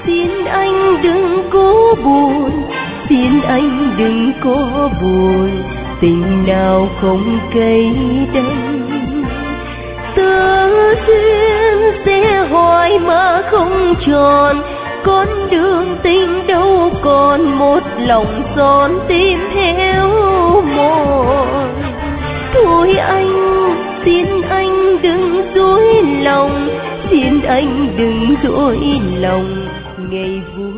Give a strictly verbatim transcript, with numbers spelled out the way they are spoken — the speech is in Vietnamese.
xin anh đừng cố buồn, xin anh đừng có buồn, tình nào không cây đắng. Tơ duyên sẽ hoài mà không tròn, con đường tình đâu còn một lòng son tim héo mòn. Thôi anh, xin anh đừng dối lòng, xin anh đừng dối lòng, ngày vui